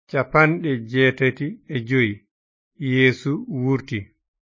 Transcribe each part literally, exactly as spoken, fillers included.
Capanɗe jeetati e joyi Yeesu wurti.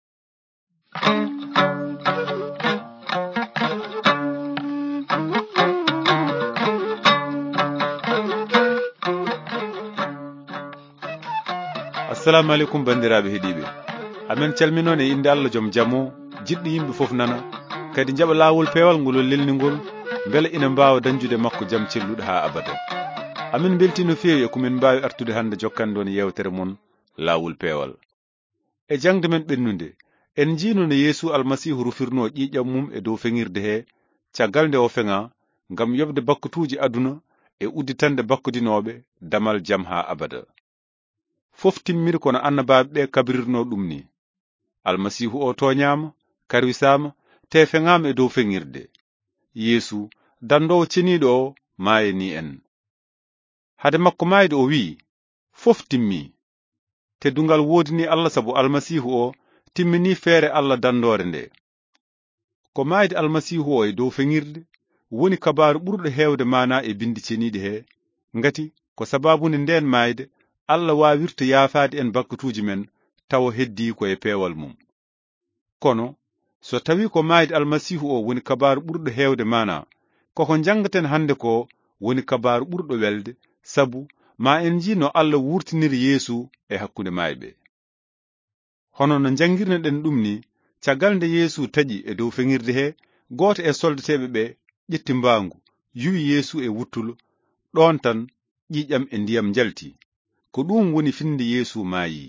assalamu aleykum bandiraɓe heeɗiɓe, amen calminon e inde Allah joom jamo jiɗɗo yimɓe fof nana kadi jaɓa lawol peewal ngol lelningol beele ina mbawa dañjude makko jaam celluɗo ha abada. amin belti no feewi e komin mbawi artude hande jokkande on yewtere mon lawol peewal. e jangde men ɓennude en jiino no Yeesu almasihu rufirno ƴiƴam mum e dow feŋirde he caggal nde o feŋa ngam yobde bakkutuji aduna e udditande bakkudinoɓe damal jaam ha abada. fof timmiri kono annabaɓe ɓe kabirirno ɗum ni. almasihu o toñama, karwisama, te feŋama e dow feŋirde. Yeesu dandowo ceniɗo o maaye ni en. hade makko maayde o wi fof timmi. teddungal wodini Allah sabu almasihu o timmini feere Allah dandore nde. ko maayde almasihu o e dow feŋirde woni kabaru ɓurɗo hewde mana e bindi ceniɗi he, ngati ko sababunde nden maayde Allah wawirta yaafade en bakkutuji men tawa heddi ko e peewal mum. kono so tawi ko maayde almasihu o woni kabaru ɓurɗo hewde mana, koko jangaten hande ko woni kabaru ɓurɗo welde, sabu ma en ji no Allah wurtiniri Yeesu e hakkunde mayɓe. hono no jangirne ɗen ɗum ni, caggal nde Yeesu taƴi e dow feŋirde he, goto e soldateɓe ɓe ƴetti mbangu yuwi Yeesu e wuttulo, ɗon tan ƴiƴam e ndiyam jalti. ko ɗum woni finde Yeesu maayi.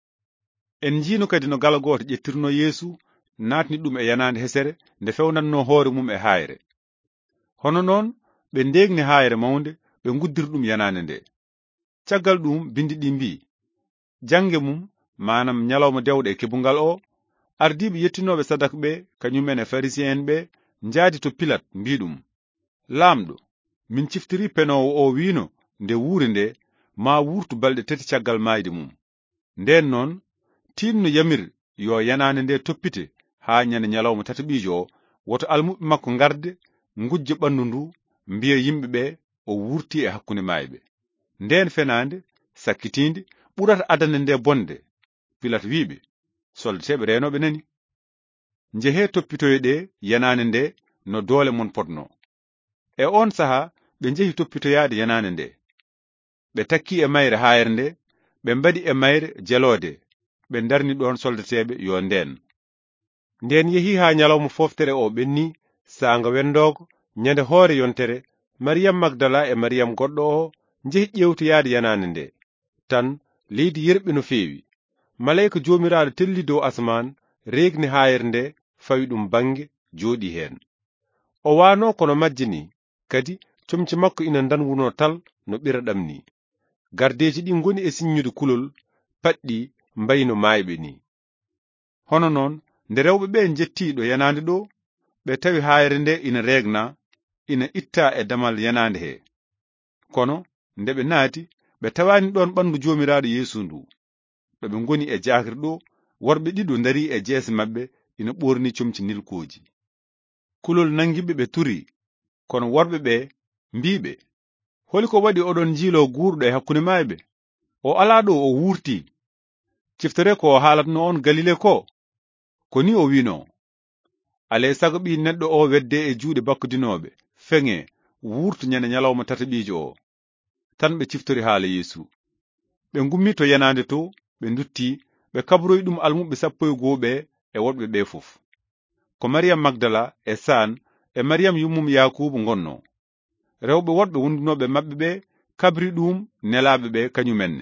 en jiino kadi no gala goto ƴettirno Yeesu, natni ɗum e yanande hesere nde fewnanno hoore mum e hayre. hono noon ɓe ndegni hayre mawde ɓe guddiri ɗum yanande nde. caggal ɗum bindi ɗi mbi, jange mum manam nyalawma dewɗe e kebungal o, ardiɓe yettinoɓe sadak ɓe kañumen e pharisien en ɓe njaadi to Pilat mbi ɗum, lamɗo, min ciftiri penowo o wino nde wuuri nde ma wurtu balɗe tati caggal mayde mum. nden noon tinno yamir yo yanande nde toppite ha nyande nyalawma tataɓijo o, woto almuɓe makko garde ngujjo ɓandu ndu mbiya yimɓeɓe o wurti e hakkunde mayɓe. nden fenande sakkitinde ɓurata adande nde bonde. Pilat wiɓe, soldateɓe renoɓe nani. njehe toppitoye ɗe yanane nde no doole mon potno. e on saha ɓe jehi toppitoyade yanane nde. ɓe takki e mayre hayre nde, ɓe mbadi e mayre jelode, ɓe darni ɗon soldateɓe yo nden. nden yehi ha nyalawma foftere o ɓenni, sanga wendogo, nyande hoore yontere, Mariyam Magdala e Mariyam goɗɗo o jehi ƴewtoyade yanane nde. tan leydi yerɓi no feewi. malayika jomiraɗo telli dow asman, regni hayre nde, fawi ɗum bange, jooɗi hen. o wano kono majjini, kadi comci makko ina danwuno tal no ɓiraɗam ni. gardeji ɗi goni e siññude kulol paɗɗi mbayno mayɓe ni. hono noon nde rewɓe ɓe jetti ɗo yanande ɗo, ɓe tawi hayre nde ina regna, ina itta e damal yanande he. kono nde ɓe naati, ɓe tawani ɗon ɓandu jomiraɗo Yeesu ndu. ɓe goni e jakri ɗo, worɓe ɗiɗo dari e jeese mabɓe ina ɓorni comci nilkoji. kulol nangiɓe ɓe turi, kono worɓe ɓe mbiɓe, holi ko waɗi oɗon jiilo guurɗo e hakkunde mayɓe? o ala ɗo o wurti. ciftore ko o haalatno on Galile ko? ko ni o wino, ale sago ɓi neɗɗo o wedde e juuɗe bakkudinoɓe, feŋe, wurtu nyande nyalawma tataɓijo o. tan ɓe ciftori haala Yeesu. ɓe gummi to yanande to, ɓe dutti, ɓe kabroyi ɗum almuɓe sappo e go'o e woɗɓe ɓe fof. ko Mariyam Magdala e San e Mariyam yummum Yakubu gonno. rewɓe woɗɓe wondunoɓe mabɓe ɓe kabri ɗum nelaɓe ɓe kañumenne.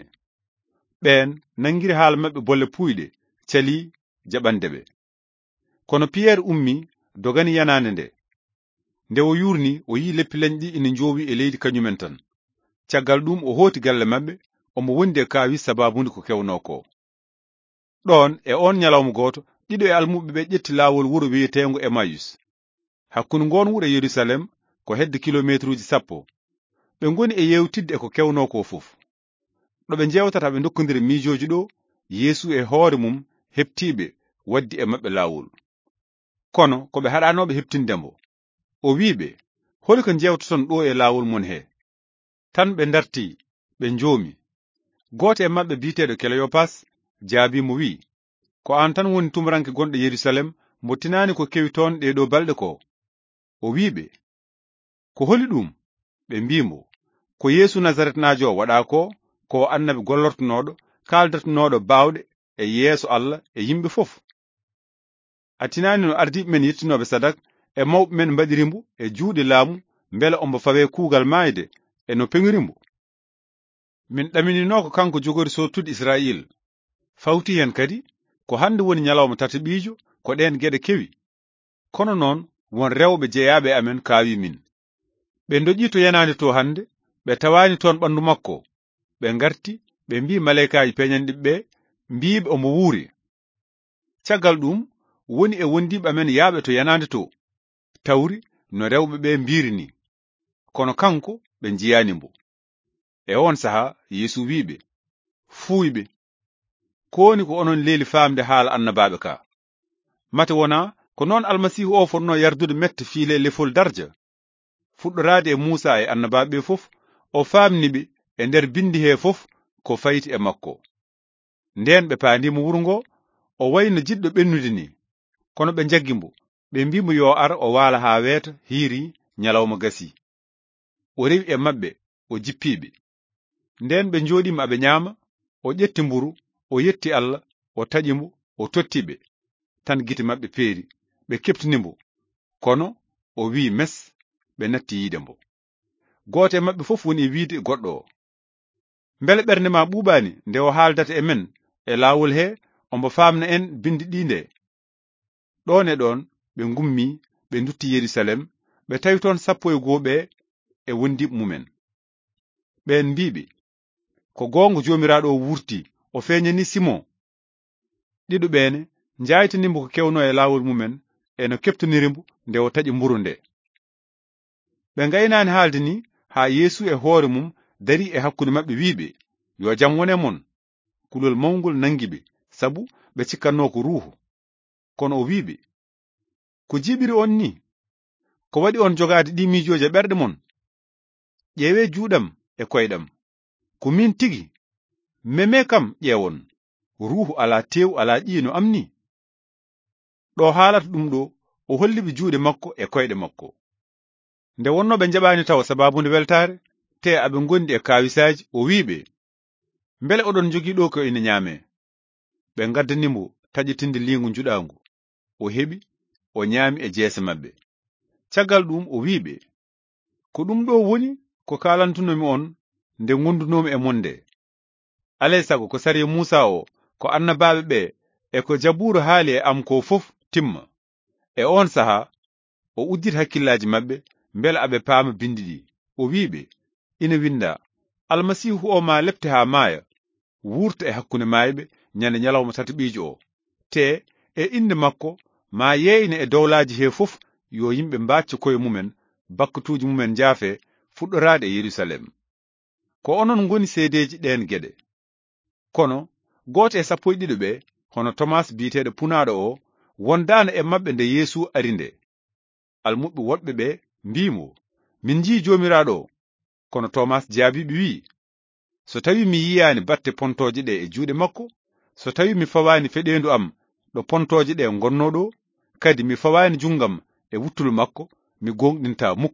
ɓen nangiri haala mabɓe bolle puyɗe, cali jaɓande ɓe. kono Pierre ummi dogani yanande nde. nde o yurni, o yi leppi leñɗi ina jowi e leydi kañumen tan. caggal ɗum o hoti galle mabɓe, omo wondi e kaawi sababunde ko kewno ko. ɗon e on nyalawma goto, ɗiɗo e almuɓe ɓe ƴetti lawol wuro wiyetengo Emmaus. hakkunde ngon wuro e Yerusalem ko hedde kilométre uji sappo. ɓe goni e yewtidde e ko kewno ko fof. ɗo ɓe jewtata ɓe dokkodiri miijoji ɗo, Yeesu e hoore mum heptiɓe waddi e mabɓe lawol. kono ko ɓe haɗanoɓe heptindemo. o wiɓe, holi ko jewtoton ɗo e lawol mon he? tan ɓe darti, ɓe joomi. gooto e maɓɓe biiteeɗo Kleopas jaabimo wi'i, ko an tan woni tumuranke gonɗo Yerusalem mo tinaani ko kewi toon ɗeɗo balɗe ko? O wi'iɓe, ko holi ɗum? Ɓe mbimo, ko Yeesu Nazaretnajo waɗa ko, ko annabi gollortonoɗo, kaldatonoɗo bawɗe e yeeso Allah e yimɓe fof. A tinani no ardiɓe men yettinoɓe sadak e mawɓe men mbaɗirimbo e juuɗe laamu mbele ombo fawe kuugal maayde e no peŋirimbo. Min ɗaminino ko kanko jogori sottude Israil. Fawti hen kadi ko hande woni nyalawma tataɓiijo ko ɗen geɗe kewi. Kono noon won rewɓe jeyaɓe amen kaawi min. Ɓe ndoƴi to yanande to hande, ɓe tawani toon ɓandu makko. Ɓe ngarti ɓe mbi malekaji peñanɗiɓe ɓe mbiɓe omo wuuri. Caggal ɗum woni e wondiɓe amen yaaɓe to yanande to, tawri no rewɓe ɓe mbirini, kono kanko ɓe jiyanimbo. E on saha Yeesu wiɓe, fuuyɓe, koni ko onon leeli faamde haala annabaɓe ka. Mate wona ko noon almasihu o fonno yardude mette fiile lefol darja. Fuɗɗorade e Musa e annabaɓe fof, o faamniɓe e nder bindi he fof ko fayti e makko. Nden ɓe paandimo wuro ngo, o wayno jiɗɗo ɓennude ni, kono ɓe jaggimbo, ɓe mbimo yo ar o waala ha weeta hiiri nyalawma gasi. O rewi e mabɓe, o jippiɓe. Nden ɓe njoɗima aɓe ñaama, o ƴetti mburu, o yetti Allah, o taƴimo, o tottiɓe, tan gite mabɓe peeri, ɓe keptinimbo, kono o wi mes, ɓe natti yiidembo. Gooto e mabɓe fof woni e wiide goɗɗo o, mbele ɓernde ma ɓuuɓani nde o haaldata e men e laawol he ombo faamna en bindi ɗi nde. Ɗon e ɗon ɓe gummi, ɓe dutti Yerusalem, ɓe tawi toon sappo e goo ɓe e wondiɓe mumen. Ɓen mbiɓe, ko gonga jomiraɗo o wurti, o feeñani Simon. Ɗiɗo ɓene njaytanimbo ko kewno e laawol mumen e no keptonirimbo nde o taƴi mburu nde. Ɓe gaynani haalde ni ha Yeesu e hoore mum dari e hakkude mabɓe wiɓe, yo jam wone mon. Kulol mawgol nangiɓe, sabu ɓe cikkanno ko ruuhu. Kono o wiɓe, ko jiɓiri on ni, ko waɗi on jogade ɗi miijoje ɓerɗe mon? Ƴeewe juuɗam e koyɗam, ko min tigi. Meme kam ƴeewon, ruuhu ala tew ala ƴiino am ni. Ɗo haalata ɗum ɗo, o holliɓe juuɗe makko e koyɗe makko. Nde wonno ɓe jaɓani taw sababunde weltare, te aɓe gondi e kawisaji, o wiɓe, mbele oɗon jogii ɗo ko ina ñaame. Ɓe gaddanimo taƴitinde lingu juɗangu, o heɓi, o ñaami e jeese mabɓe. Caggal ɗum o wiɓe, ko ɗum ɗo woni ko kalantunomi on nde gondunomi e monde. Alay sago ko sari Musa o, ko annabaɓe ɓe e ko Jaburu haali e am ko fof timma. E on saha o uddita hakkillaji mabɓe mbele aɓe paama bindi ɗi. O wiɓe, ina winda, almasihu o ma lepte ha maaya, wurta e hakkunde maayɓe nyande nyalawma tataɓiijo o, te e inde makko ma yeyne e dowlaji he fof yo yimɓe mbacca koye mumen, bakkatuji mumen jaafe fuɗɗorade e Yerusalem. Ko onon goni seedeji ɗen geɗe. Kono gooto e sappo e ɗiɗo ɓe, hono Tomas biiteɗo punaɗo o, wondano e mabɓe nde Yeesu ari nde. Almuɓe woɗɓe ɓe mbimo, min jii jomiraɗo o. Kono Tomas jaabiɓe wi, so tawi mi yiyani batte pontoje ɗe e juuɗe makko, so tawi mi fawani feɗendu am ɗo pontoje ɗe gonno ɗo, kadi mi fawani jungam e wuttul makko, mi gonɗinta muk.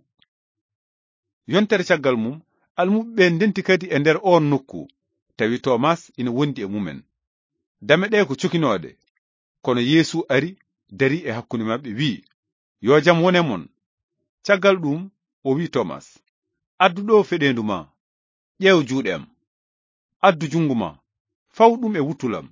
Yontere caggal mum, almuɓe ɓe ndenti kadi e nder on nokku, tawi Tomas ina wondi e mumen. Dame ɗe ko cukinoɗe, kono Yeesu ari dari e hakkunde mabɓe wi, yo jam wone mon. Caggal ɗum o wi Tomas, addu ɗo feɗendu ma, ƴeew juuɗe am, addu jungu ma, faw ɗum e wuttulam,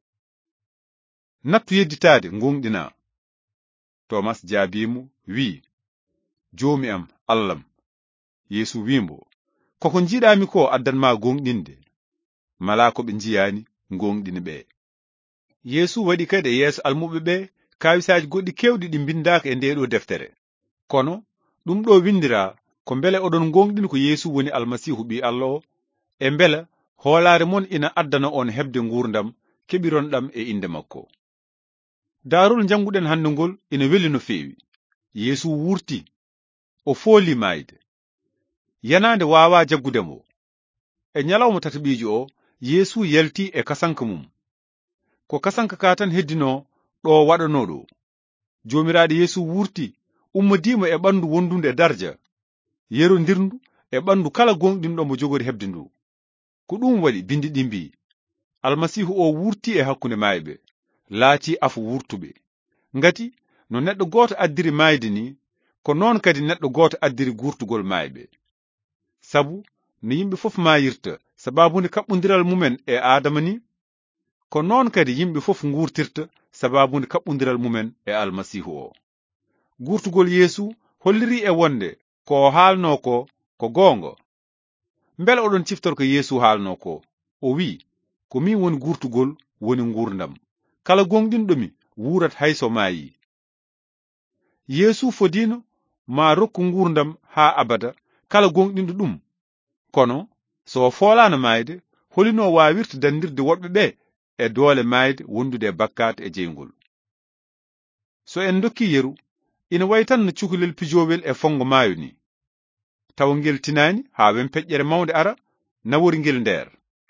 nattu yedditade gonɗina. Tomas jaabimo wi, joomi am, Allaham. Yeesu wimbo, koko jiiɗami ko addanma gonɗinde, mala ko ɓe jiyani gonɗini ɓe. Yeesu waɗi kadi e yeeso almuɓe ɓe kawisaji goɗɗi kewɗi ɗi bindaka e ndeɗo deftere. Kono ɗum ɗo windira ko mbele oɗon gonɗini ko Yeesu woni almasihu ɓi Allah o, e mbele hoolare mon ina addana on hebde gurdam keɓironɗam e inde makko. Darol janguɗen hande ngol ina weli no feewi. Yeesu wurti, o fooli mayde. Yanande wawa jaggudemo. E nyalawma tataɓijo o, yeesu yalti e kasanka mum ko kasanka ka tan heddino ɗo waɗano ɗo. Jomiraɗo yeesu wurti ummodimo e ɓandu wondunde e darja yerondirndu e ɓandu kala gonɗinɗo mo jogori hebde ndu. Ko ɗum waɗi bindi ɗi mbi almasihu o wurti e hakkunde mayɓe laati afu wurtuɓe. Ngati no neɗɗo goto addiri mayde ni ko noon kadi neɗɗo goto addiri gurtugol mayɓe. Sabu no yimɓe fof mayirta sababude kaɓɓodiral mumen e adama ni ko noon kadi yimɓe fof ngurtirta sababude kaɓɓodiral mumen e almasihu o. Gurtugol yeesu holliri e wonde ko haalno ko ko gonga. Mbele oɗon ciftor ko yeesu haalno ko o wi ko min woni gurtugol woni ngurdam kala gonɗinɗomi wurat hayso maayi. Yeesu fodino ma rokku ngurdam ha abada kala gonɗinɗo ɗum, kono so folano mayde holino wawirta dandirde woɓɓe ɓe e doole mayde wondude e bakkat e jeygol. So en dokki yeru ina way tan no cukalel pijowel e fongo maayo ni tawa ngel tinani ha wen peƴƴere mawde ara nawori ngel nder.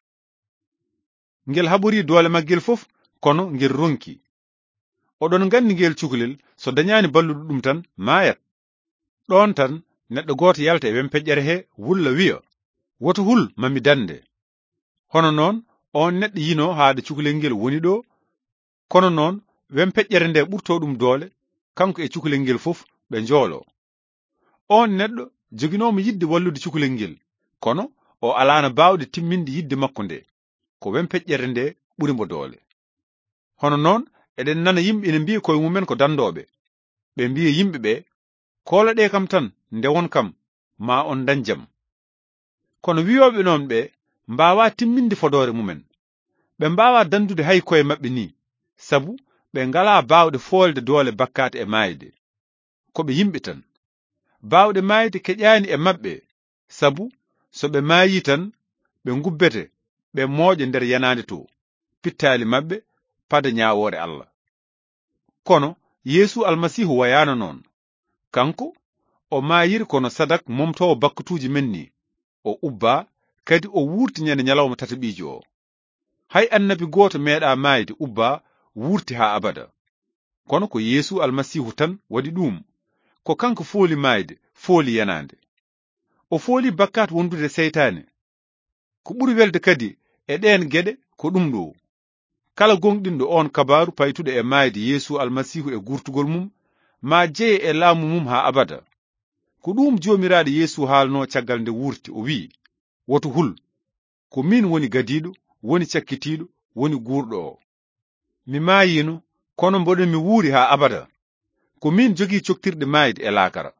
Ngel haɓori doole maggel fof kono ngel ronki. Oɗon gandi ngel cukalel so dañani balluɗo ɗum tan mayat. Ɗon tan neɗɗo goto yalta e wen peƴƴere he wulla wiya woto hul mami dande. Hono noon on neɗɗo yino haade cukalel ngel woni ɗo kono noon wen peƴƴere nde ɓurto ɗum doole kanko e cukalel ngel fof ɓe njoolo. On neɗɗo joginomo yidde wallude cukalel ngel kono o alano bawde timminde yidde makko nde ko wen peƴƴere nde ɓuri mo doole. Hono noon eɗen nana yimɓe ene mbiya koye mumen ko dandoɓe ɓe mbiya yimɓe ɓe koloɗe kam tan ndewon kam ma on dañ jam. Kono wiyoɓe noon ɓe mbawa timminde fodore mumen ɓe mbawa dandude hay koye maɓɓe ni sabu ɓe ngala bawde folde doole bakkat e mayde koɓe yimɓe tan. Bawde mayde keƴani e maɓɓe sabu so ɓe mayi tan ɓe ngubbete ɓe mooƴe nder yanade to pittali maɓɓe pada ñawore Allah. Kono yeesu almasihu wayano noon. Kanko o mayiri kono sadak momtowo bakkatuji men ni o ubba kadi o wurti ñande ñalawma tataɓijo o. Hay annabi goto meeɗa mayde ubba wurti ha abada kono ko yeesu almasihu tan waɗi ɗum. Ko kanko fooli mayde fooli yanande. O fooli bakkat wondude seytane. Ko ɓuri welde kadi e ɗen geɗe ko ɗum ɗo kala gonɗinɗo on kabaru paytude e mayde yeesu almasihu e gurtugol mum ma jeye e laamu mum ha abada. Ko ɗum jomiraɗo yeesu haalno caggal nde wurti o wi woto hul ko min woni gadiɗo woni cakkitiɗo woni gurɗo o. Mi mayino kono mboɗon mi wuuri ha abada ko min jogi coktirɗe mayde e laakara.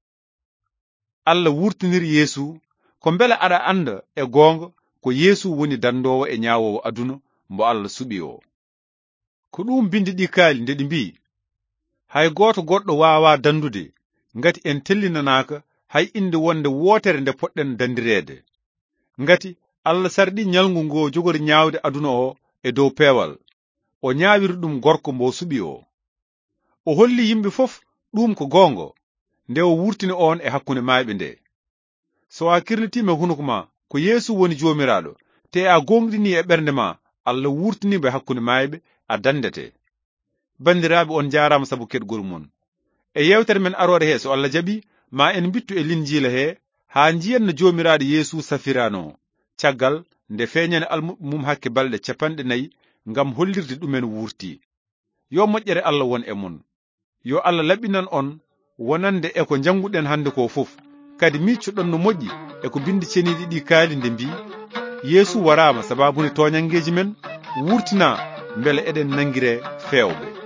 Allah wurtiniri yeesu ko mbele aɗa anda e gonga ko yeesu woni dandowo e ñawowo aduna mbo Allah suɓi o. Ko ɗum bindi ɗi kaali nde ɗi mbi hay goto goɗɗo wawa dandude ngati en tellinanaka hay inde wonde wotere nde poɗɗen dandirede. Ngati Allah sarɗi ñalngu ngo jogori ñaawde aduna o e dow peewal o ñaawiri ɗum gorko mbo suɓi o. O holli yimɓe fof ɗum ko gonga nde o wurtini on e hakkunde mayɓe nde. So a kirlitima hunuko ma ko yeesu woni jomiraɗo te a gonɗini e ɓernde ma Allah wurtinimo e hakkunde mayɓe a dandete. Bandiraɓe on jarama sabu keɗgol mon. E yewtere men arore he so Allah jaɓi ma en bittu e linjila he ha jiyanno jomiraɗo yeesu safirano caggal nde feñane almum hakke balɗe capanɗe nayi ngam hollirde ɗumen wurti. Yo moƴƴere Allah won e mon. Yo Allah laɓinan on wonande e ko janguɗen hande ko fof kadi miccoɗon no moƴƴi e ko bindi ceniɗi ɗi kaali nde mbi yeesu warama sababune toñangeji men wurtina beele eɗen nangire fewɓe.